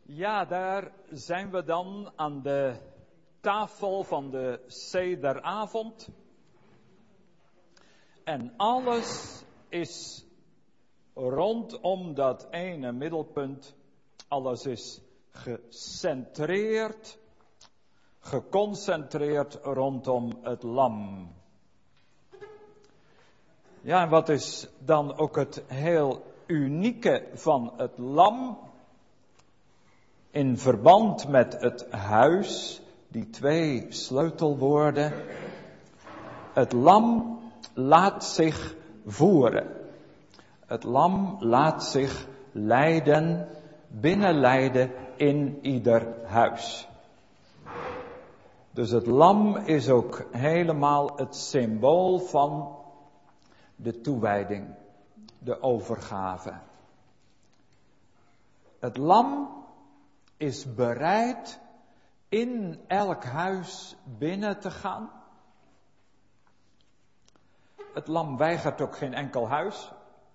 Ja, daar zijn we dan aan de tafel van de sederavond. En alles is rondom dat ene middelpunt. Alles is gecentreerd, geconcentreerd rondom het lam. Ja, en wat is dan ook het heel unieke van het lam? In verband met het huis, die twee sleutelwoorden. Het lam laat zich voeren. Het lam laat zich leiden, binnenleiden in ieder huis. Dus het lam is ook helemaal het symbool van de toewijding, de overgave. Het lam is bereid in elk huis binnen te gaan. Het lam weigert ook geen enkel huis.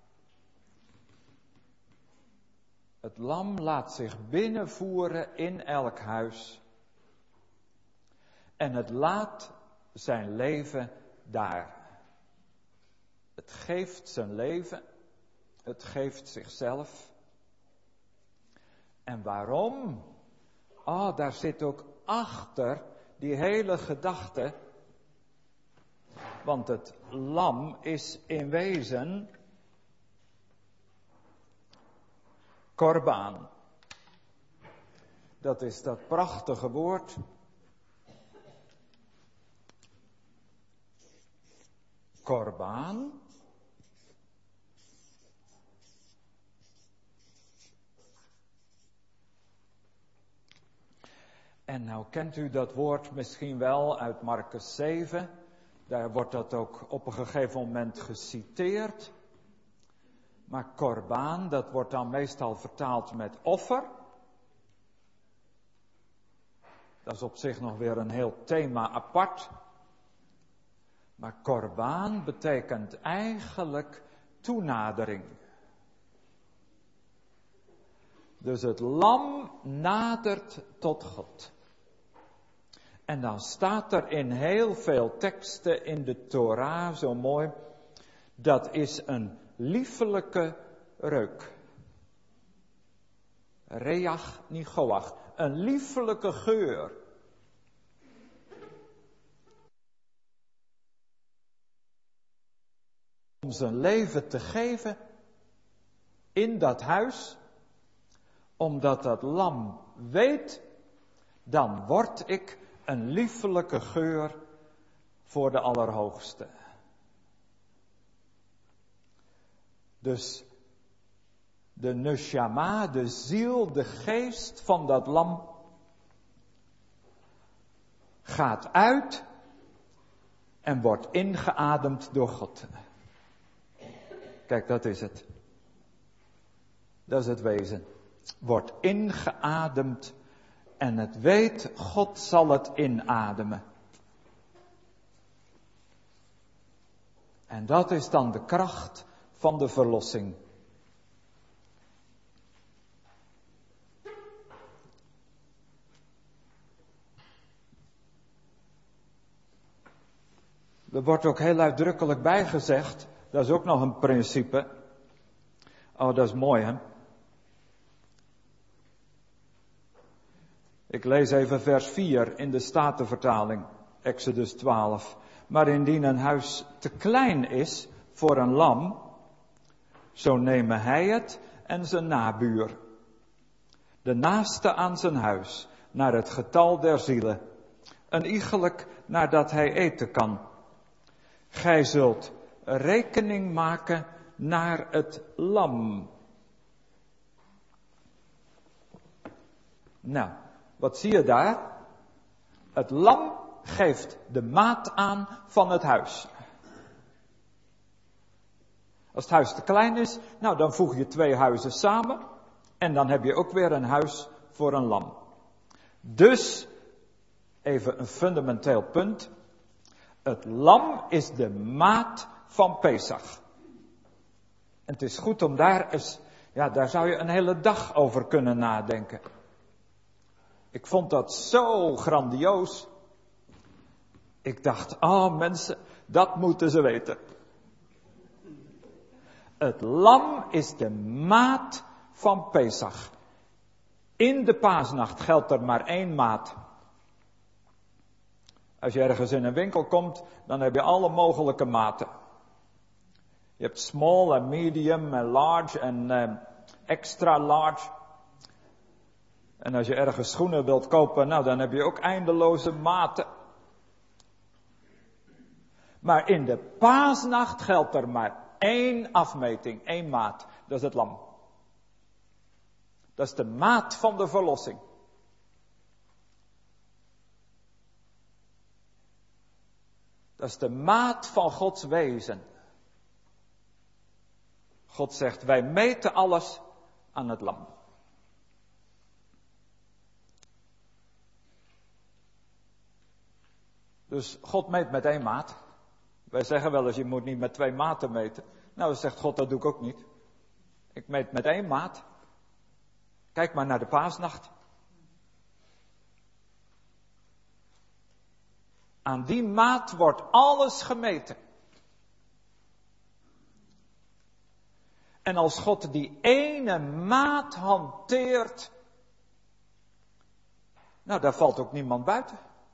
Het lam laat zich binnenvoeren in elk huis. En het laat zijn leven daar. Het geeft zijn leven. Het geeft zichzelf. En waarom? Daar zit ook achter die hele gedachte. Want het lam is in wezen korbaan. Dat is dat prachtige woord. Korbaan. En nou kent u dat woord misschien wel uit Marcus 7. Daar wordt dat ook op een gegeven moment geciteerd. Maar korbaan, dat wordt dan meestal vertaald met offer. Dat is op zich nog weer een heel thema apart. Maar korbaan betekent eigenlijk toenadering. Dus het lam nadert tot God. En dan staat er in heel veel teksten in de Torah zo mooi. Dat is een liefelijke reuk. Reach nigoach. Een liefelijke geur. Om zijn leven te geven in dat huis. Omdat dat lam weet, dan word ik een liefelijke geur voor de Allerhoogste. Dus de neshama, de ziel, de geest van dat lam gaat uit en wordt ingeademd door God. Kijk, dat is het. Dat is het wezen. Wordt ingeademd en het weet, God zal het inademen. En dat is dan de kracht van de verlossing. Er wordt ook heel uitdrukkelijk bijgezegd, dat is ook nog een principe. Oh, dat is mooi, hè? Ik lees even vers 4 in de Statenvertaling, Exodus 12. Maar indien een huis te klein is voor een lam, zo nemen hij het en zijn nabuur. De naaste aan zijn huis, naar het getal der zielen. Een iegelijk nadat hij eten kan. Gij zult rekening maken naar het lam. Nou, wat zie je daar? Het lam geeft de maat aan van het huis. Als het huis te klein is, nou dan voeg je 2 huizen samen. En dan heb je ook weer een huis voor een lam. Dus, even een fundamenteel punt. Het lam is de maat van Pesach. En het is goed om daar eens, daar zou je een hele dag over kunnen nadenken. Ik vond dat zo grandioos. Ik dacht, oh mensen, dat moeten ze weten. Het lam is de maat van Pesach. In de paasnacht geldt er maar één maat. Als je ergens in een winkel komt, dan heb je alle mogelijke maten. Je hebt small en medium en large en extra large. En als je ergens schoenen wilt kopen, nou dan heb je ook eindeloze maten. Maar in de paasnacht geldt er maar één afmeting, één maat. Dat is het lam. Dat is de maat van de verlossing. Dat is de maat van Gods wezen. God zegt, wij meten alles aan het lam. Dus God meet met één maat. Wij zeggen wel eens, je moet niet met twee maten meten. Nou, dan zegt God, dat doe ik ook niet. Ik meet met één maat. Kijk maar naar de paasnacht. Aan die maat wordt alles gemeten. En als God die ene maat hanteert, nou, daar valt ook niemand buiten.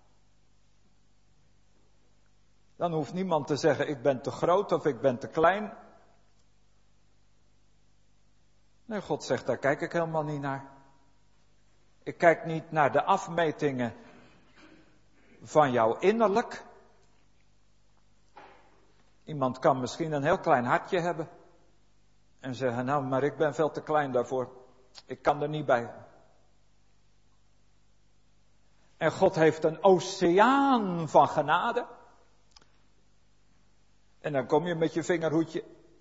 Dan hoeft niemand te zeggen, ik ben te groot of ik ben te klein. Nee, God zegt, daar kijk ik helemaal niet naar. Ik kijk niet naar de afmetingen van jouw innerlijk. Iemand kan misschien een heel klein hartje hebben. En zeggen, nou, maar ik ben veel te klein daarvoor. Ik kan er niet bij. En God heeft een oceaan van genade. En dan kom je met je vingerhoedje.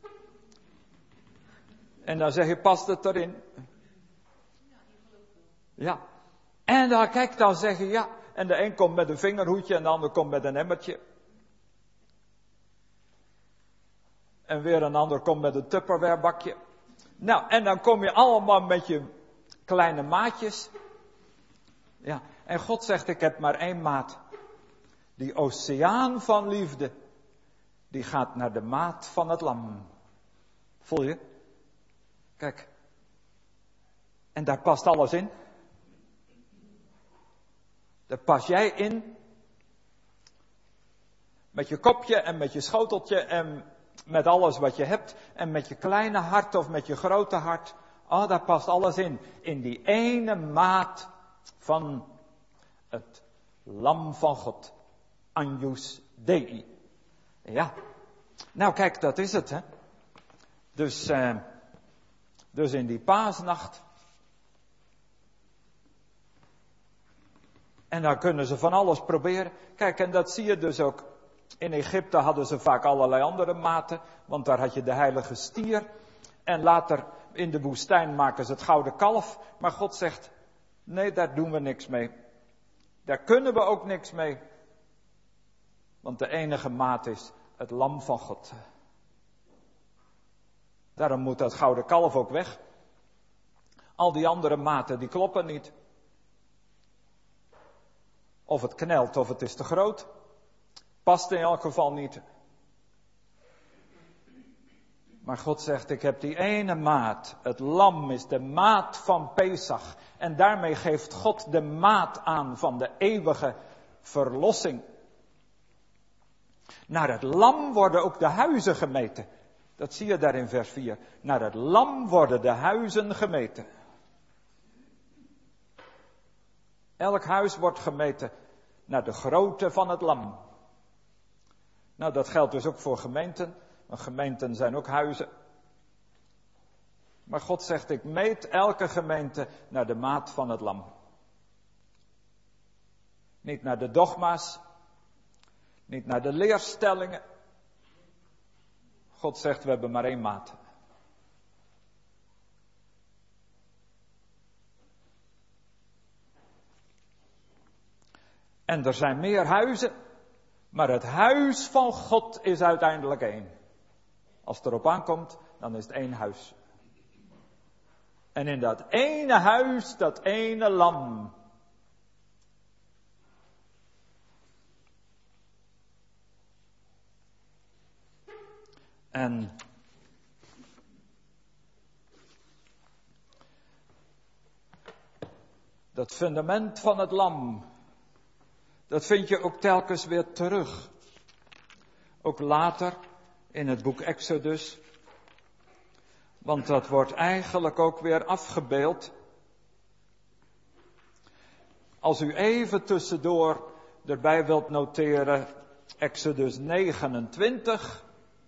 En dan zeg je, past het erin? Ja. En dan, kijk, dan zeg je, ja. En de een komt met een vingerhoedje en de ander komt met een emmertje. En weer een ander komt met een Tupperware bakje. Nou, en dan kom je allemaal met je kleine maatjes. Ja, en God zegt, ik heb maar één maat. Die oceaan van liefde, die gaat naar de maat van het lam. Voel je? Kijk. En daar past alles in. Daar pas jij in. Met je kopje en met je schoteltje en met alles wat je hebt. En met je kleine hart of met je grote hart. Oh, daar past alles in. In die ene maat van het lam van God. Agnus Dei. Ja. Nou kijk, dat is het, hè. Dus in die paasnacht. En dan kunnen ze van alles proberen. Kijk, en dat zie je dus ook. In Egypte hadden ze vaak allerlei andere maten. Want daar had je de heilige stier. En later in de woestijn maken ze het gouden kalf. Maar God zegt, nee, daar doen we niks mee. Daar kunnen we ook niks mee. Want de enige maat is het lam van God. Daarom moet dat gouden kalf ook weg. Al die andere maten, die kloppen niet. Of het knelt of het is te groot. Past in elk geval niet. Maar God zegt, ik heb die ene maat. Het lam is de maat van Pesach. En daarmee geeft God de maat aan van de eeuwige verlossing. Naar het lam worden ook de huizen gemeten. Dat zie je daar in vers 4. Naar het lam worden de huizen gemeten. Elk huis wordt gemeten naar de grootte van het lam. Nou, dat geldt dus ook voor gemeenten. Want gemeenten zijn ook huizen. Maar God zegt, ik meet elke gemeente naar de maat van het lam. Niet naar de dogma's. Niet naar de leerstellingen. God zegt, we hebben maar één maat. En er zijn meer huizen, maar het huis van God is uiteindelijk één. Als het erop aankomt, dan is het één huis. En in dat ene huis, dat ene lam, En dat fundament van het lam, dat vind je ook telkens weer terug. Ook later in het boek Exodus. Want dat wordt eigenlijk ook weer afgebeeld. Als u even tussendoor erbij wilt noteren, Exodus 29.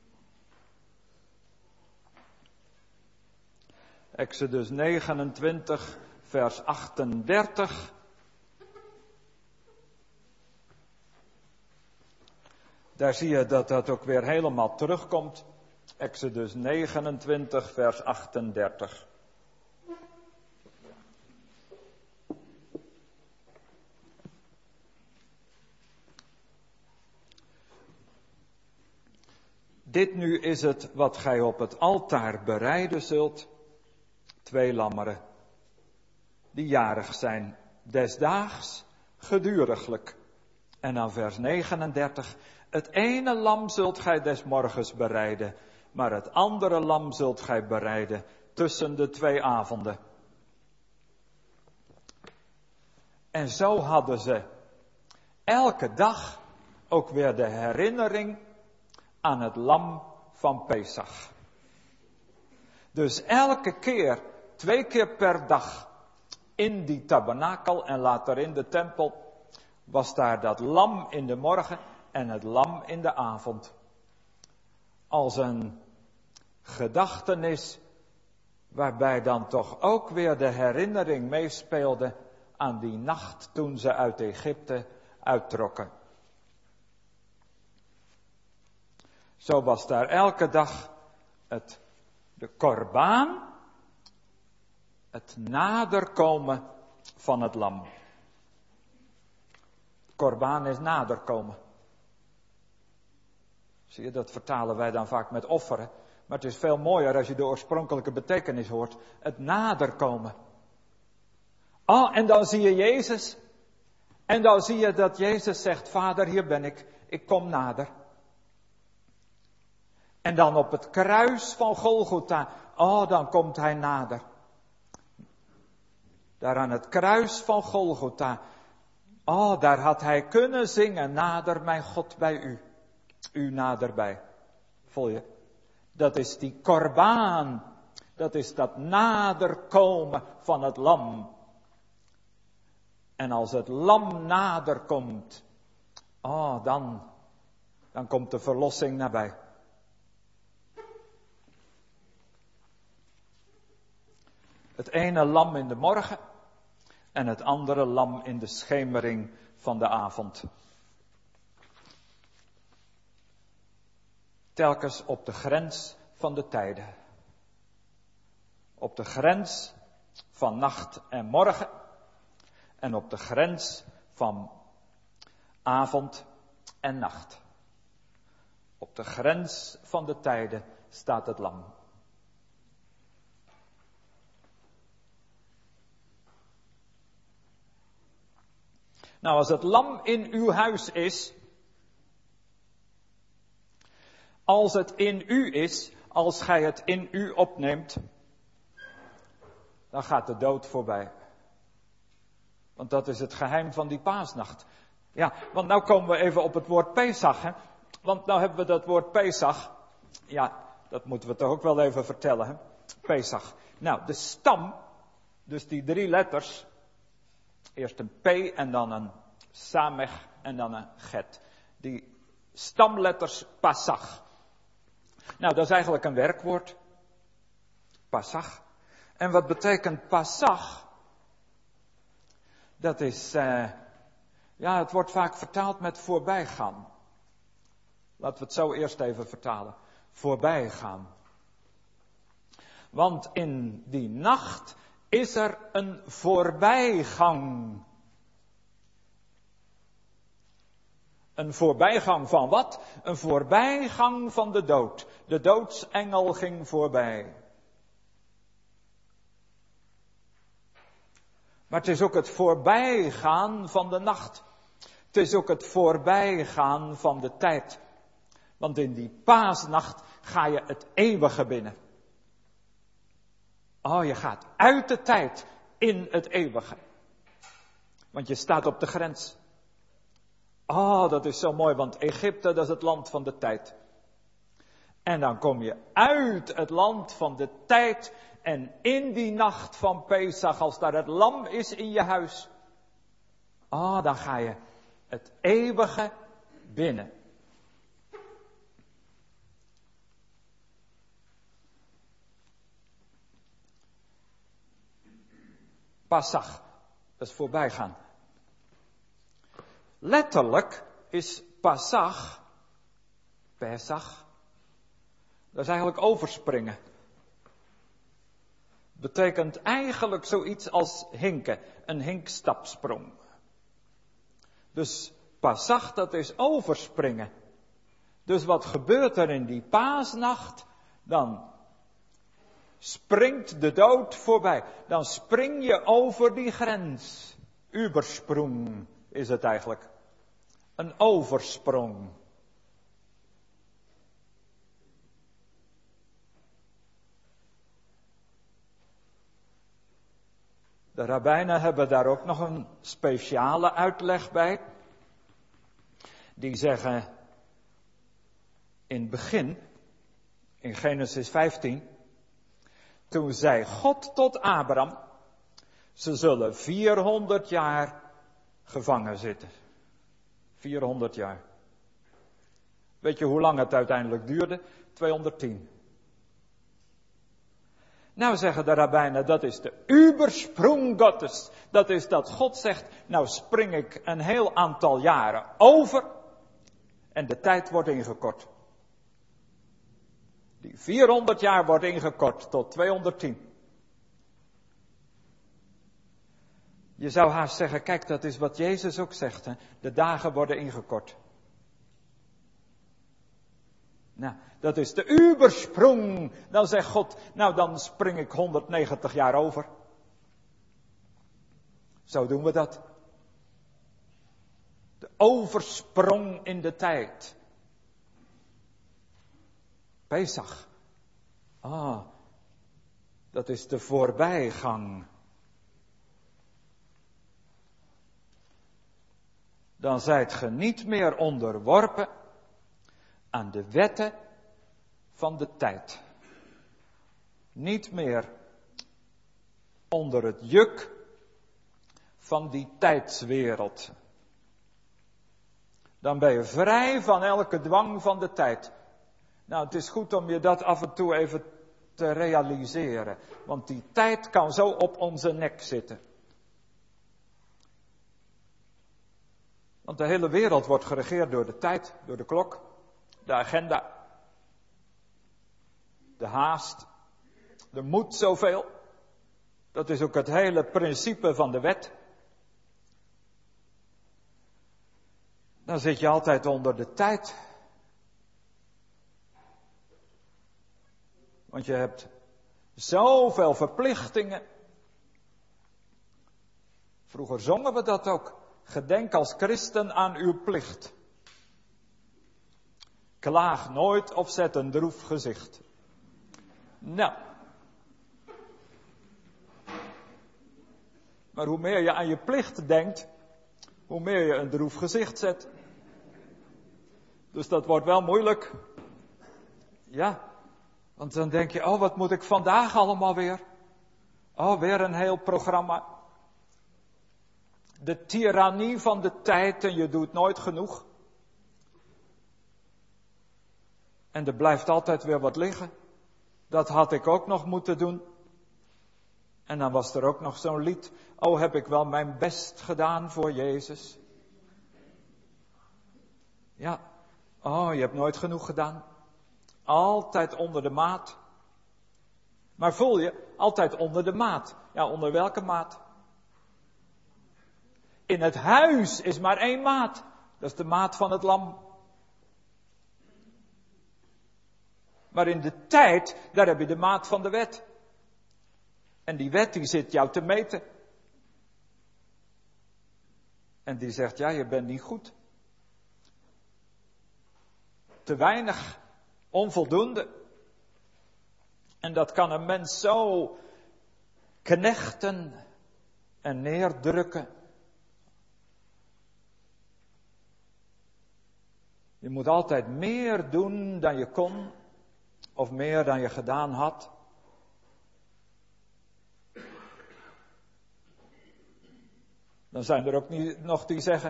Exodus 29, vers 38. Daar zie je dat dat ook weer helemaal terugkomt. Exodus 29, vers 38. Dit nu is het wat gij op het altaar bereiden zult. 2 lammeren, die jarig zijn, desdaags, geduriglijk. En dan vers 39. Het ene lam zult gij des morgens bereiden, maar het andere lam zult gij bereiden tussen de 2 avonden. En zo hadden ze elke dag ook weer de herinnering aan het lam van Pesach. Dus elke keer, 2 keer per dag, in die tabernakel en later in de tempel, was daar dat lam in de morgen en het lam in de avond. Als een gedachtenis waarbij dan toch ook weer de herinnering meespeelde aan die nacht toen ze uit Egypte uittrokken. Zo was daar elke dag de korbaan, het naderkomen van het lam. Korbaan is naderkomen. Zie je, dat vertalen wij dan vaak met offeren. Maar het is veel mooier als je de oorspronkelijke betekenis hoort. Het naderkomen. En dan zie je Jezus. En dan zie je dat Jezus zegt, Vader, hier ben ik kom nader. En dan op het kruis van Golgotha, dan komt hij nader. Daar aan het kruis van Golgotha, daar had hij kunnen zingen, nader mijn God bij u. U naderbij. Voel je? Dat is die korbaan. Dat is dat naderkomen van het lam. En als het lam nader komt, dan komt de verlossing nabij. Het ene lam in de morgen en het andere lam in de schemering van de avond. Telkens op de grens van de tijden. Op de grens van nacht en morgen. En op de grens van avond en nacht. Op de grens van de tijden staat het lam. Nou, als het lam in uw huis is, als het in u is, als gij het in u opneemt, dan gaat de dood voorbij. Want dat is het geheim van die paasnacht. Ja, want nou komen we even op het woord Pesach, hè. Want nou hebben we dat woord Pesach. Ja, dat moeten we toch ook wel even vertellen, hè. Pesach. Nou, de stam, dus die 3 letters. Eerst een P en dan een Samech en dan een Get. Die stamletters Pasach. Nou, dat is eigenlijk een werkwoord. Pasach. En wat betekent Pasach? Dat is, het wordt vaak vertaald met voorbijgaan. Laten we het zo eerst even vertalen. Voorbijgaan. Want in die nacht is er een voorbijgang. Een voorbijgang van wat? Een voorbijgang van de dood. De doodsengel ging voorbij. Maar het is ook het voorbijgaan van de nacht. Het is ook het voorbijgaan van de tijd. Want in die paasnacht ga je het eeuwige binnen. Oh, je gaat uit de tijd in het eeuwige. Want je staat op de grens. Oh, dat is zo mooi, want Egypte, dat is het land van de tijd. En dan kom je uit het land van de tijd en in die nacht van Pesach, als daar het lam is in je huis. Oh, dan ga je het eeuwige binnen. Pasach, dat is voorbijgaan. Letterlijk is Pasach, Pesach, dat is eigenlijk overspringen. Betekent eigenlijk zoiets als hinken, een hinkstapsprong. Dus Pasach, dat is overspringen. Dus wat gebeurt er in die paasnacht? Dan springt de dood voorbij. Dan spring je over die grens. Übersprung is het eigenlijk. Een oversprong. De rabbijnen hebben daar ook nog een speciale uitleg bij. Die zeggen in het begin, in Genesis 15, toen zei God tot Abraham, ze zullen 400 jaar gevangen zitten. 400 jaar. Weet je hoe lang het uiteindelijk duurde? 210. Nou zeggen de rabbijnen, dat is de Übersprung Gottes. Dat is dat God zegt, nou spring ik een heel aantal jaren over en de tijd wordt ingekort. Die 400 jaar wordt ingekort tot 210. Je zou haast zeggen, kijk, dat is wat Jezus ook zegt, hè? De dagen worden ingekort. Nou, dat is de Übersprung. Dan zegt God, nou dan spring ik 190 jaar over. Zo doen we dat. De oversprong in de tijd. Pesach. Dat is de voorbijgang. Dan zijt ge niet meer onderworpen aan de wetten van de tijd. Niet meer onder het juk van die tijdswereld. Dan ben je vrij van elke dwang van de tijd. Nou, het is goed om je dat af en toe even te realiseren. Want die tijd kan zo op onze nek zitten. Want de hele wereld wordt geregeerd door de tijd, door de klok, de agenda. De haast. Er moet zoveel. Dat is ook het hele principe van de wet. Dan zit je altijd onder de tijd. Want je hebt zoveel verplichtingen. Vroeger zongen we dat ook. Gedenk als christen aan uw plicht. Klaag nooit of zet een droef gezicht. Nou. Maar hoe meer je aan je plicht denkt, hoe meer je een droef gezicht zet. Dus dat wordt wel moeilijk. Ja, want dan denk je, oh wat moet ik vandaag allemaal weer? Oh, weer een heel programma. De tirannie van de tijd en je doet nooit genoeg. En er blijft altijd weer wat liggen. Dat had ik ook nog moeten doen. En dan was er ook nog zo'n lied. Oh, heb ik wel mijn best gedaan voor Jezus? Ja. Oh, je hebt nooit genoeg gedaan. Altijd onder de maat. Maar voel je, altijd onder de maat. Ja, onder welke maat? In het huis is maar één maat. Dat is de maat van het lam. Maar in de tijd, daar heb je de maat van de wet. En die wet die zit jou te meten. En die zegt, ja, je bent niet goed. te weinig, onvoldoende. En dat kan een mens zo knechten en neerdrukken. Je moet altijd meer doen dan je kon, of meer dan je gedaan had. Dan zijn er ook nog die zeggen,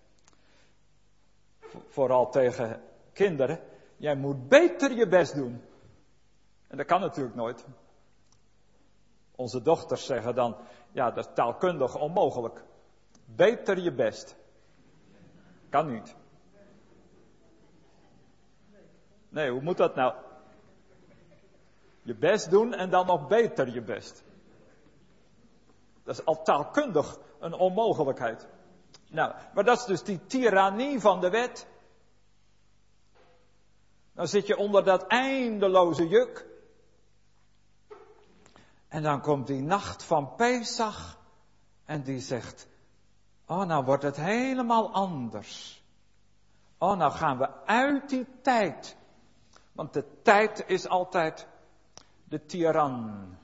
vooral tegen kinderen, jij moet beter je best doen. En dat kan natuurlijk nooit. Onze dochters zeggen dan, ja, dat is taalkundig onmogelijk. Beter je best. Kan niet. Nee, hoe moet dat nou? Je best doen en dan nog beter je best. Dat is al taalkundig een onmogelijkheid. Nou, maar dat is dus die tirannie van de wet. Dan zit je onder dat eindeloze juk. En dan komt die nacht van Pesach. En die zegt, oh, nou wordt het helemaal anders. Oh, nou gaan we uit die tijd. Want de tijd is altijd de tiran.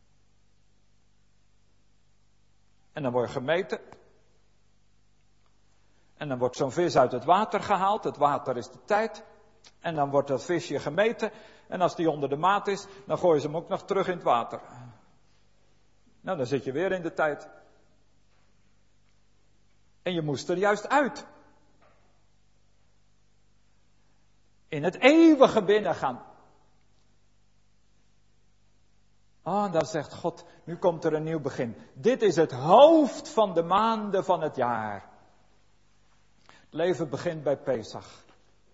En dan word je gemeten. En dan wordt zo'n vis uit het water gehaald. Het water is de tijd. En dan wordt dat visje gemeten. En als die onder de maat is, dan gooien ze hem ook nog terug in het water. Nou, dan zit je weer in de tijd. En je moest er juist uit. In het eeuwige binnengaan. Oh, dan zegt God, nu komt er een nieuw begin. Dit is het hoofd van de maanden van het jaar. Het leven begint bij Pesach.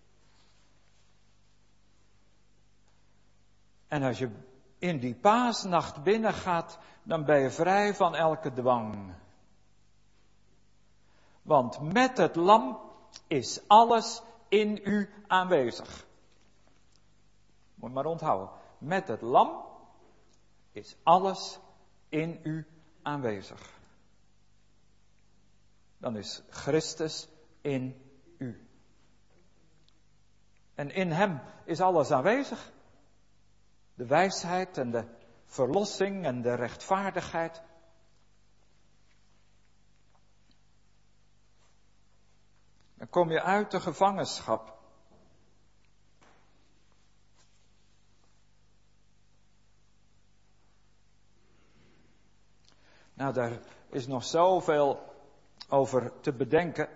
En als je in die paasnacht binnengaat, dan ben je vrij van elke dwang. Want met het lam is alles in u aanwezig. Moet maar onthouden. Met het lam is alles in u aanwezig. Dan is Christus in u. En in hem is alles aanwezig. De wijsheid en de verlossing en de rechtvaardigheid. Dan kom je uit de gevangenschap. Nou, daar is nog zoveel over te bedenken.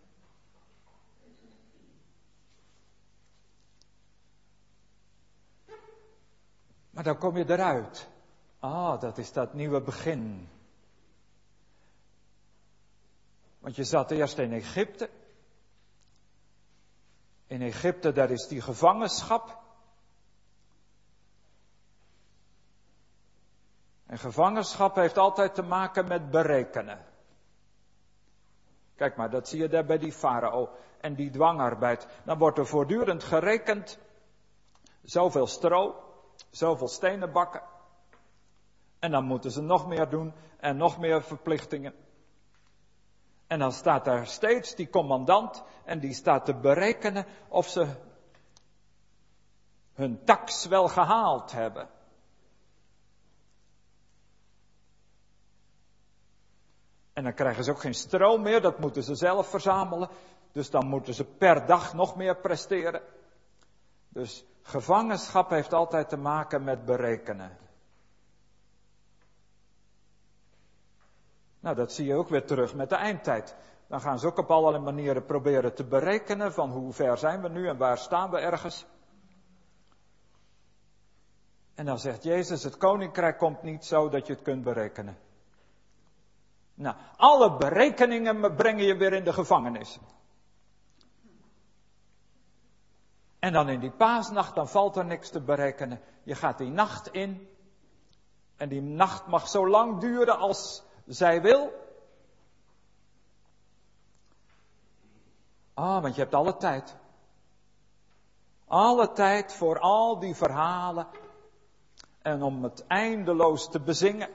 Maar dan kom je eruit. Ah, dat is dat nieuwe begin. Want je zat eerst in Egypte. In Egypte, daar is die gevangenschap. En gevangenschap heeft altijd te maken met berekenen. Kijk maar, dat zie je daar bij die farao en die dwangarbeid. Dan wordt er voortdurend gerekend. Zoveel stro, zoveel stenen bakken. En dan moeten ze nog meer doen en nog meer verplichtingen. En dan staat daar steeds die commandant en die staat te berekenen of ze hun tax wel gehaald hebben. En dan krijgen ze ook geen stroom meer, dat moeten ze zelf verzamelen. Dus dan moeten ze per dag nog meer presteren. Dus gevangenschap heeft altijd te maken met berekenen. Nou, dat zie je ook weer terug met de eindtijd. Dan gaan ze ook op allerlei manieren proberen te berekenen van hoe ver zijn we nu en waar staan we ergens. En dan zegt Jezus, het koninkrijk komt niet zo dat je het kunt berekenen. Nou, alle berekeningen brengen je weer in de gevangenis. En dan in die paasnacht, dan valt er niks te berekenen. Je gaat die nacht in. En die nacht mag zo lang duren als zij wil. Want je hebt alle tijd. Alle tijd voor al die verhalen. En om het eindeloos te bezingen.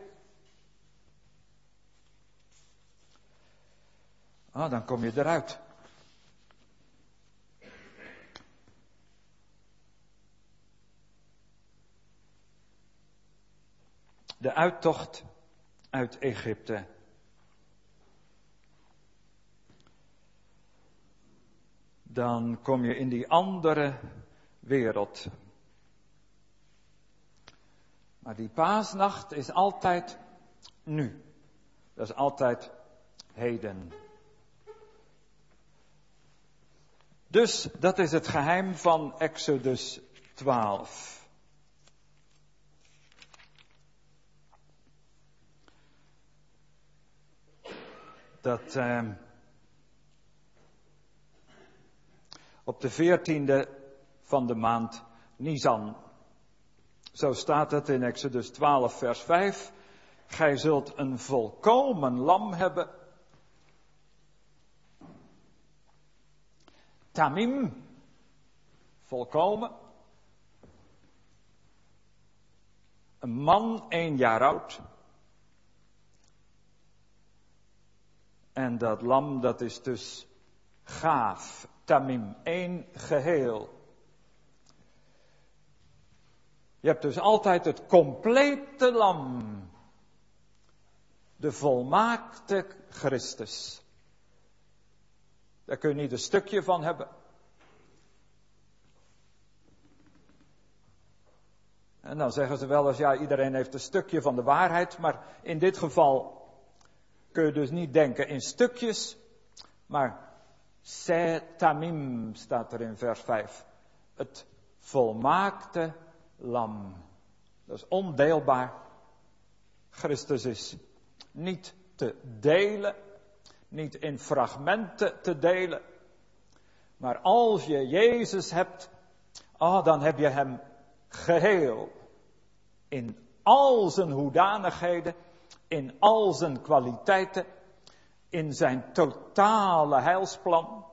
Dan kom je eruit. uittocht uit Egypte. Dan kom je in die andere wereld. Maar die paasnacht is altijd nu. Dat is altijd heden. Dus dat is het geheim van Exodus 12. Dat op de 14e van de maand Nisan. Zo staat het in Exodus 12 vers 5. Gij zult een volkomen lam hebben. Tamim. Volkomen. Een man 1 jaar oud. En dat lam dat is dus gaaf. Tamim. 1 geheel. Je hebt dus altijd het complete lam. De volmaakte Christus. Daar kun je niet een stukje van hebben. En dan zeggen ze wel eens, ja, iedereen heeft een stukje van de waarheid. Maar in dit geval kun je dus niet denken in stukjes. Maar se tamim staat er in vers 5. Het volmaakte lam. Dat is ondeelbaar. Christus is niet te delen. Niet in fragmenten te delen. Maar als je Jezus hebt, dan heb je hem geheel. In al zijn hoedanigheden, in al zijn kwaliteiten, in zijn totale heilsplan.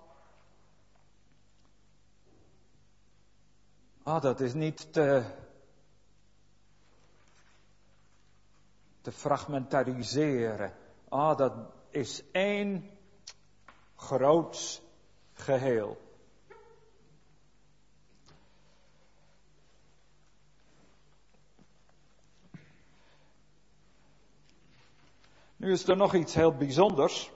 Dat is niet te fragmentariseren. Dat is één groots geheel. Nu is er nog iets heel bijzonders.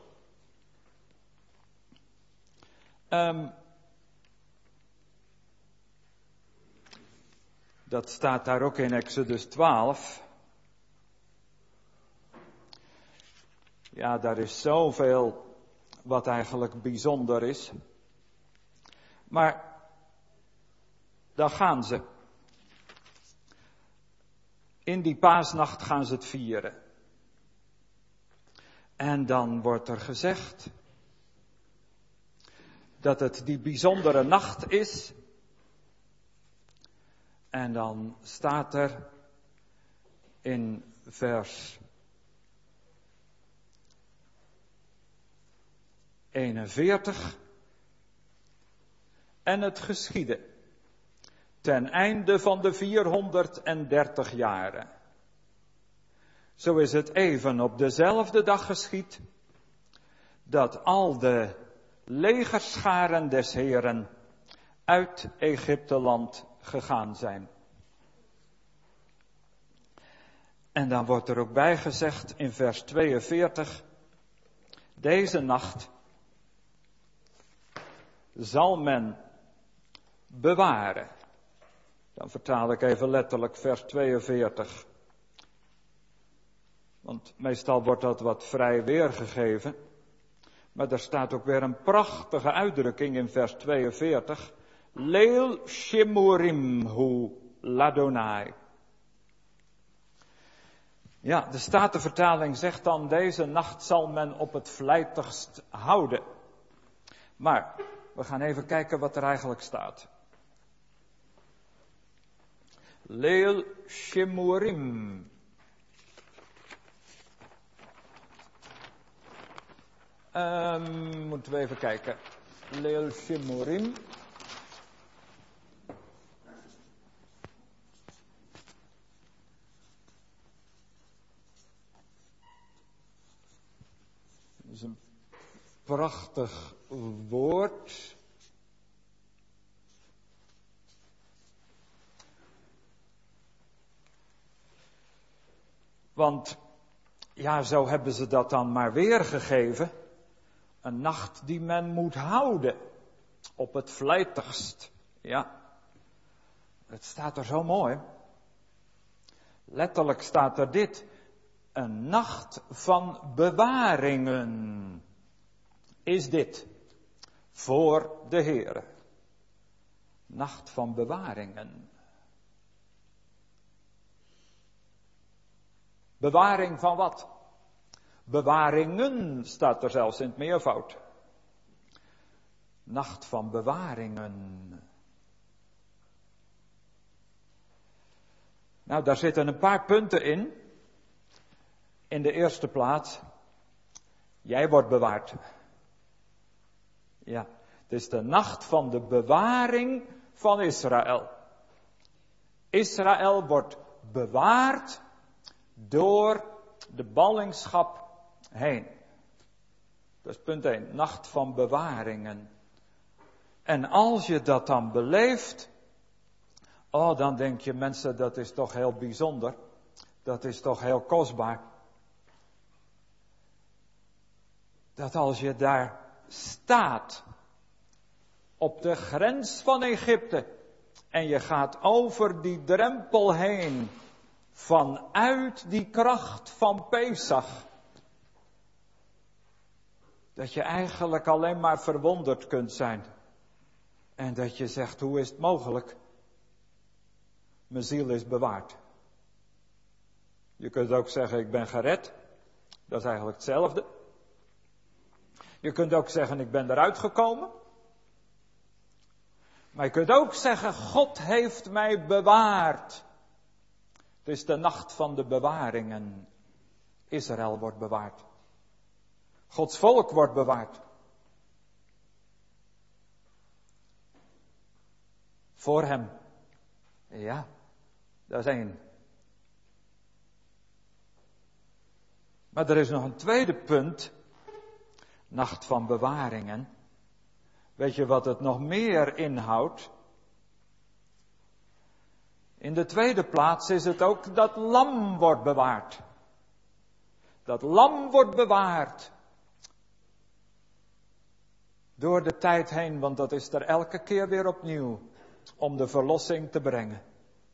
Dat staat daar ook in Exodus 12. Ja, daar is zoveel wat eigenlijk bijzonder is. Maar dan gaan ze. In die paasnacht gaan ze het vieren. En dan wordt er gezegd dat het die bijzondere nacht is. En dan staat er in vers 41. En het geschiedde ten einde van de 430 jaren. Zo is het even op dezelfde dag geschied, dat al de legerscharen des Heeren uit Egypteland gegaan zijn. En dan wordt er ook bij gezegd in vers 42, deze nacht zal men bewaren. Dan vertaal ik even letterlijk vers 42. Want meestal wordt dat wat vrij weergegeven. Maar er staat ook weer een prachtige uitdrukking in vers 42. Leil shemurim hu ladonai. Ja, de Statenvertaling zegt dan, deze nacht zal men op het vlijtigst houden. Maar we gaan even kijken wat er eigenlijk staat. Leil shemurim. Moeten we even kijken. Leil shemurim. Dat is een prachtig woord. Want ja, zo hebben ze dat dan maar weergegeven. Een nacht die men moet houden. Op het vlijtigst. Ja. Het staat er zo mooi. Letterlijk staat er dit. Een nacht van bewaringen. Is dit. Voor de Heere. Nacht van bewaringen. Bewaring van wat? Bewaringen staat er zelfs in het meervoud. Nacht van bewaringen. Nou, daar zitten een paar punten in. In de eerste plaats, jij wordt bewaard. Ja, het is de nacht van de bewaring van Israël. Israël wordt bewaard door de ballingschap heen. Dat is punt 1, nacht van bewaringen. En als je dat dan beleeft, dan denk je, mensen, dat is toch heel bijzonder. Dat is toch heel kostbaar. Dat als je daar staat, op de grens van Egypte, en je gaat over die drempel heen, vanuit die kracht van Pesach, dat je eigenlijk alleen maar verwonderd kunt zijn. En dat je zegt, hoe is het mogelijk? Mijn ziel is bewaard. Je kunt ook zeggen, ik ben gered. Dat is eigenlijk hetzelfde. Je kunt ook zeggen, ik ben eruit gekomen. Maar je kunt ook zeggen, God heeft mij bewaard. Het is de nacht van de bewaringen. Israël wordt bewaard. Gods volk wordt bewaard. Voor hem. Ja, dat is één. Maar er is nog een tweede punt. Nacht van bewaringen. Weet je wat het nog meer inhoudt? In de tweede plaats is het ook dat lam wordt bewaard. Dat lam wordt bewaard. Door de tijd heen, want dat is er elke keer weer opnieuw. Om de verlossing te brengen.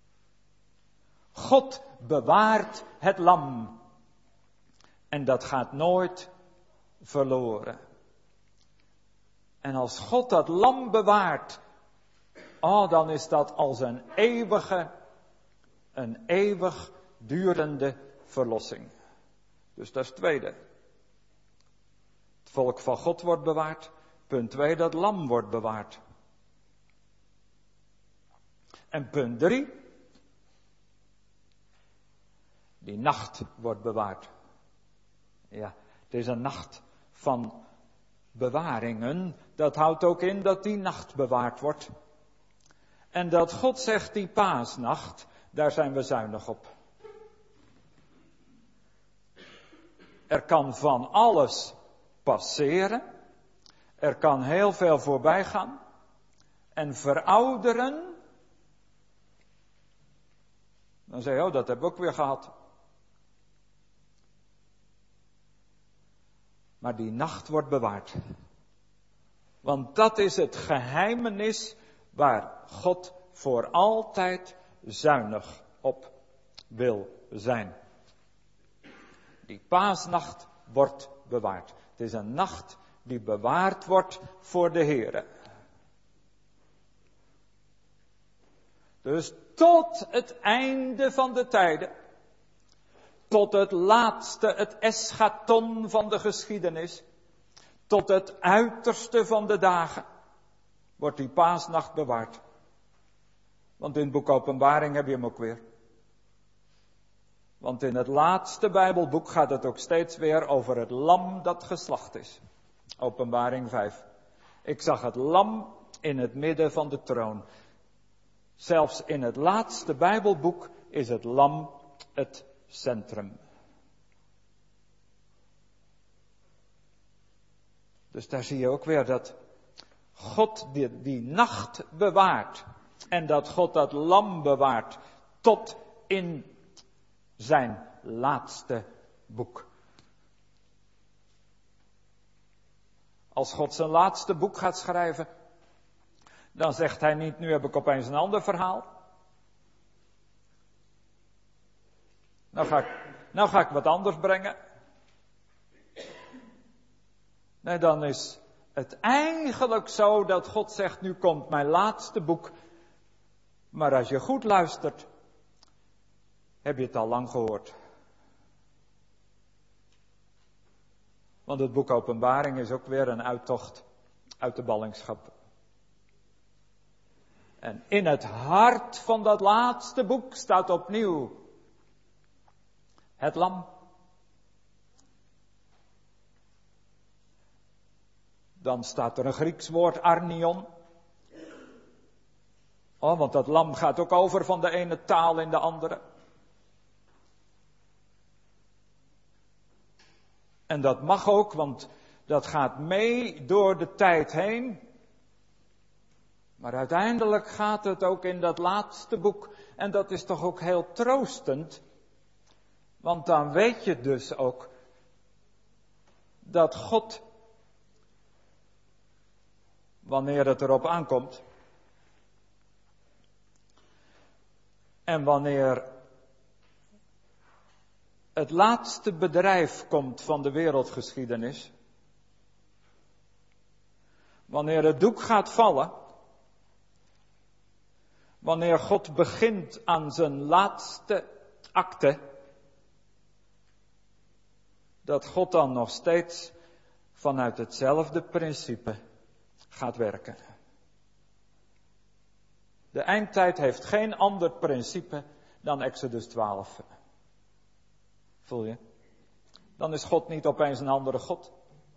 God bewaart het lam. En dat gaat nooit verloren. En als God dat lam bewaart, dan is dat als een eeuwig durende verlossing. Dus dat is het tweede. Het volk van God wordt bewaard. Punt 2, dat lam wordt bewaard. En punt 3, die nacht wordt bewaard. Ja, het is een nacht van bewaringen. Dat houdt ook in dat die nacht bewaard wordt. En dat God zegt, die paasnacht, daar zijn we zuinig op. Er kan van alles passeren. Er kan heel veel voorbij gaan. En verouderen. Dan zeg je, dat hebben we ook weer gehad. Maar die nacht wordt bewaard. Want dat is het geheimenis waar God voor altijd zuinig op wil zijn. Die paasnacht wordt bewaard. Het is een nacht die bewaard wordt voor de Heere. Dus tot het einde van de tijden, tot het laatste, het eschaton van de geschiedenis, tot het uiterste van de dagen, wordt die paasnacht bewaard. Want in het boek Openbaring heb je hem ook weer. Want in het laatste Bijbelboek gaat het ook steeds weer over het lam dat geslacht is. Openbaring 5. Ik zag het lam in het midden van de troon. Zelfs in het laatste Bijbelboek is het lam het centrum. Dus daar zie je ook weer dat God die nacht bewaart. En dat God dat lam bewaart tot in zijn laatste boek. Als God zijn laatste boek gaat schrijven, dan zegt hij niet, nu heb ik opeens een ander verhaal. Nou ga ik wat anders brengen. Nee, dan is het eigenlijk zo dat God zegt, nu komt mijn laatste boek. Maar als je goed luistert, heb je het al lang gehoord. Want het boek Openbaring is ook weer een uittocht uit de ballingschap. En in het hart van dat laatste boek staat opnieuw het lam. Dan staat er een Grieks woord, arnion. Oh, want dat lam gaat ook over van de ene taal in de andere. En dat mag ook, want dat gaat mee door de tijd heen. Maar uiteindelijk gaat het ook in dat laatste boek. En dat is toch ook heel troostend. Want dan weet je dus ook dat God, wanneer het erop aankomt, en wanneer het laatste bedrijf komt van de wereldgeschiedenis, wanneer het doek gaat vallen, wanneer God begint aan zijn laatste akte, dat God dan nog steeds vanuit hetzelfde principe gaat werken. De eindtijd heeft geen ander principe dan Exodus 12. Voel je? Dan is God niet opeens een andere God.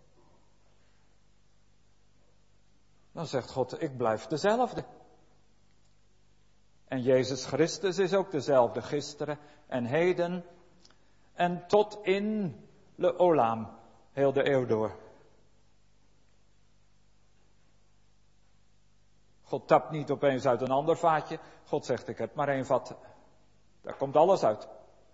Dan zegt God, ik blijf dezelfde. En Jezus Christus is ook dezelfde gisteren en heden en tot in le olam, heel de eeuw door. God tapt niet opeens uit een ander vaatje. God zegt, ik heb maar één vat. Daar komt alles uit.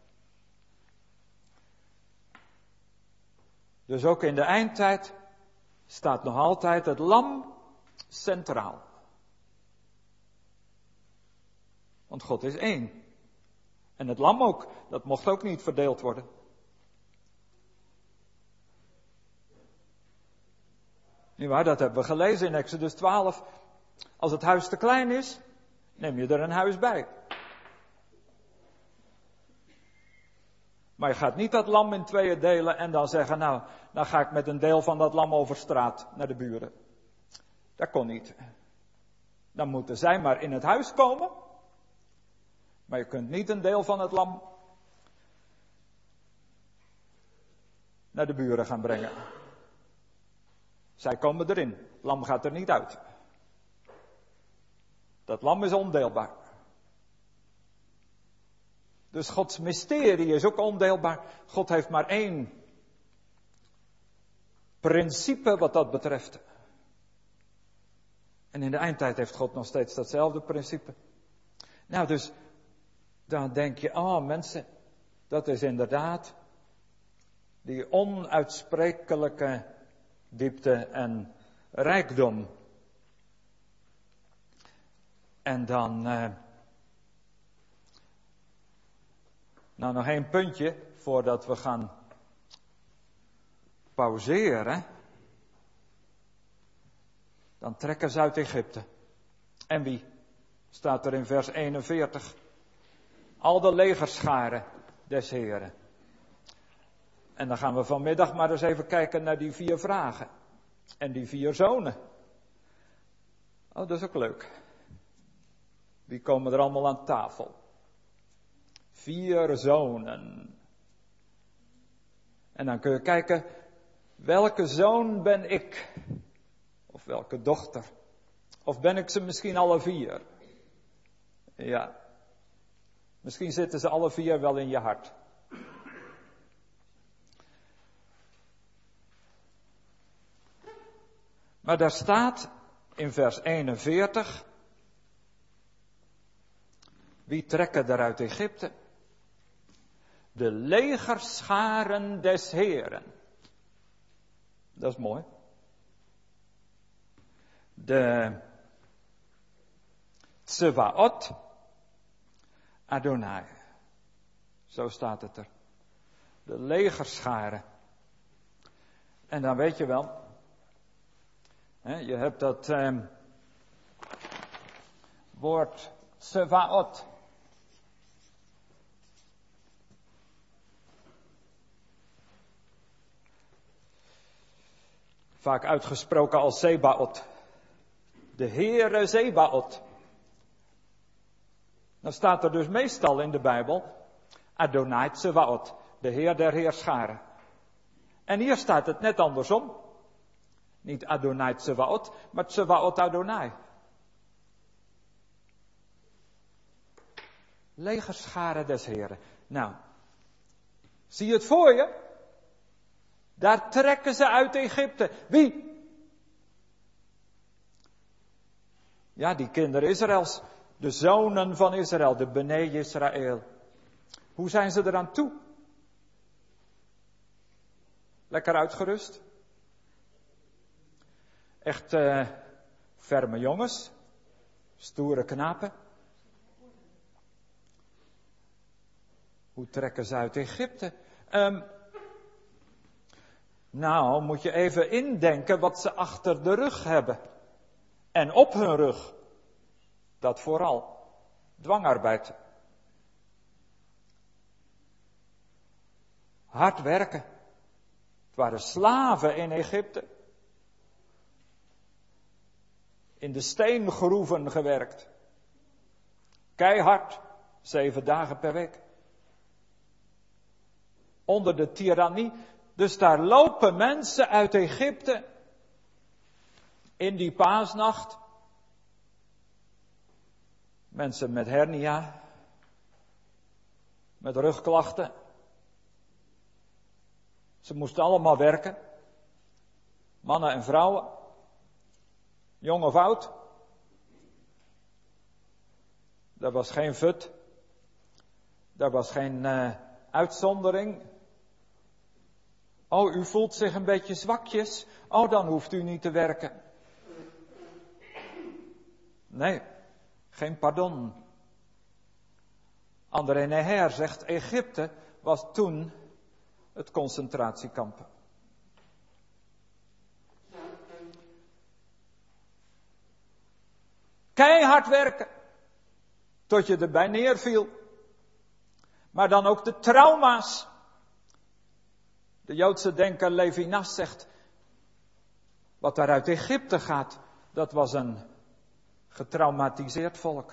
Dus ook in de eindtijd staat nog altijd het lam centraal. Want God is één. En het lam ook, dat mocht ook niet verdeeld worden. Nietwaar, dat hebben we gelezen in Exodus 12. Als het huis te klein is, neem je er een huis bij. Maar je gaat niet dat lam in tweeën delen en dan zeggen, nou, dan ga ik met een deel van dat lam over straat naar de buren. Dat kon niet. Dan moeten zij maar in het huis komen. Maar je kunt niet een deel van het lam naar de buren gaan brengen. Zij komen erin. Het lam gaat er niet uit. Dat lam is ondeelbaar. Dus Gods mysterie is ook ondeelbaar. God heeft maar één principe wat dat betreft. En in de eindtijd heeft God nog steeds datzelfde principe. Nou, dus dan denk je, oh mensen, dat is inderdaad die onuitsprekelijke diepte en rijkdom. En dan, nou nog één puntje voordat we gaan pauzeren. Dan trekken ze uit Egypte. En wie? Staat er in vers 41. Al de legerscharen des Heren. En dan gaan we vanmiddag maar eens even kijken naar die 4 vragen. En die 4 zonen. Oh, dat is ook leuk. Die komen er allemaal aan tafel. 4 zonen. En dan kun je kijken, welke zoon ben ik? Of welke dochter? Of ben ik ze misschien alle 4? Ja. Misschien zitten ze alle 4 wel in je hart. Maar daar staat in vers 41. Wie trekken er uit Egypte? De legerscharen des Heeren. Dat is mooi. De Tsevaot Adonai. Zo staat het er. De legerscharen. En dan weet je wel. Je hebt dat woord Tsevaot. Vaak uitgesproken als Zebaot. De Heere Zebaot. Dan staat er dus meestal in de Bijbel Adonai Tsevaot. De Heer der Heerscharen. En hier staat het net andersom. Niet Adonai Tsevaot, maar Tsevaot Adonai. Legerscharen des Heren. Nou, zie je het voor je? Daar trekken ze uit Egypte. Wie? Ja, die kinderen Israëls. De zonen van Israël, de Bnei Israël. Hoe zijn ze eraan toe? Lekker uitgerust? Echt ferme jongens? Stoere knapen? Hoe trekken ze uit Egypte? Nou, moet je even indenken wat ze achter de rug hebben. En op hun rug. Dat vooral. Dwangarbeid. Hard werken. Het waren slaven in Egypte. In de steengroeven gewerkt. Keihard. 7 dagen per week. Onder de tirannie. Dus daar lopen mensen uit Egypte. In die paasnacht. Mensen met hernia. Met rugklachten. Ze moesten allemaal werken. Mannen en vrouwen. Jong of oud. Er was geen fut. Er was geen uitzondering. Oh, u voelt zich een beetje zwakjes. Oh, dan hoeft u niet te werken. Nee, geen pardon. André Neher zegt, Egypte was toen het concentratiekamp. Keihard werken, tot je erbij neerviel. Maar dan ook de trauma's. De Joodse denker Levinas zegt, wat daar uit Egypte gaat, dat was een getraumatiseerd volk.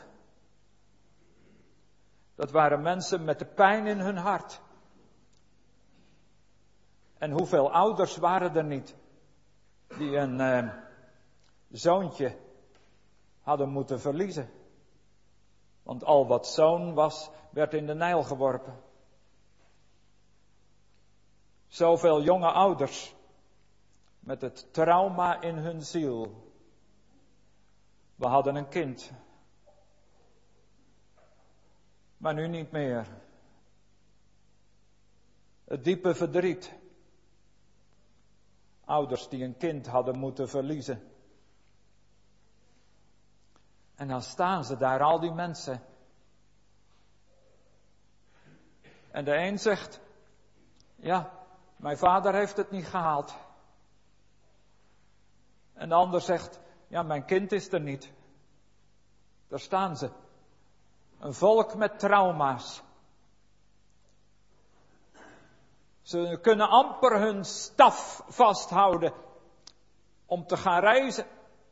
Dat waren mensen met de pijn in hun hart. En hoeveel ouders waren er niet die een zoontje hadden moeten verliezen. Want al wat zoon was, werd in de Nijl geworpen. Zoveel jonge ouders met het trauma in hun ziel. We hadden een kind. Maar nu niet meer. Het diepe verdriet. Ouders die een kind hadden moeten verliezen. En dan staan ze daar, al die mensen. En de een zegt, ja, mijn vader heeft het niet gehaald. En de ander zegt, ja, mijn kind is er niet. Daar staan ze. Een volk met trauma's. Ze kunnen amper hun staf vasthouden om te gaan reizen.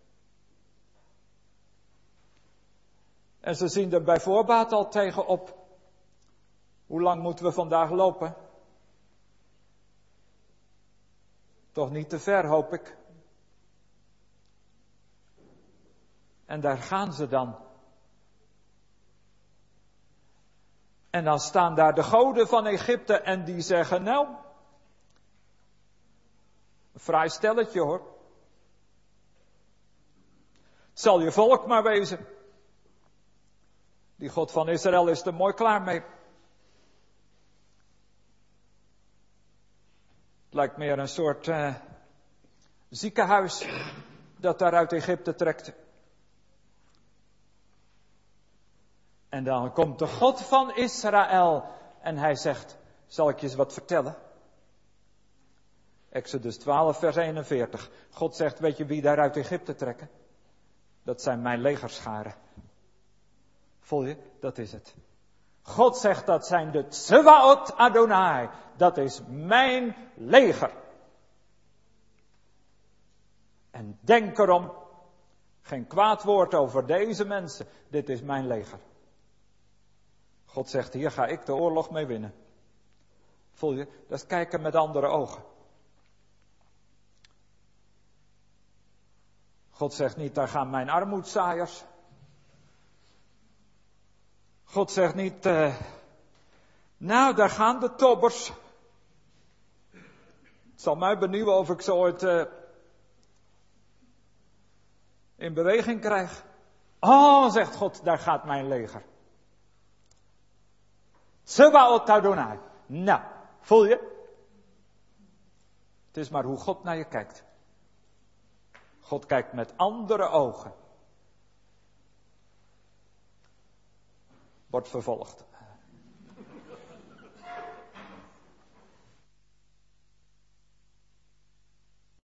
En ze zien er bij voorbaat al tegenop. Hoe lang moeten we vandaag lopen? Toch niet te ver, hoop ik. En daar gaan ze dan. En dan staan daar de goden van Egypte en die zeggen, nou, een fraai stelletje hoor. Het zal je volk maar wezen. Die God van Israël is er mooi klaar mee. Het lijkt meer een soort ziekenhuis dat daar uit Egypte trekt. En dan komt de God van Israël en hij zegt, zal ik je eens wat vertellen? Exodus 12 vers 41. God zegt, weet je wie daar uit Egypte trekken? Dat zijn mijn legerscharen. Voel je? Dat is het. God zegt, dat zijn de Tsevaot Adonai. Dat is mijn leger. En denk erom, geen kwaad woord over deze mensen. Dit is mijn leger. God zegt, hier ga ik de oorlog mee winnen. Voel je? Dat is kijken met andere ogen. God zegt niet, daar gaan mijn armoedzaaiers. God zegt niet, nou daar gaan de tobbers. Het zal mij benieuwen of ik ze ooit in beweging krijg. Oh, zegt God, daar gaat mijn leger. Tsevaot Adonai. Nou, voel je? Het is maar hoe God naar je kijkt. God kijkt met andere ogen. Wordt vervolgd.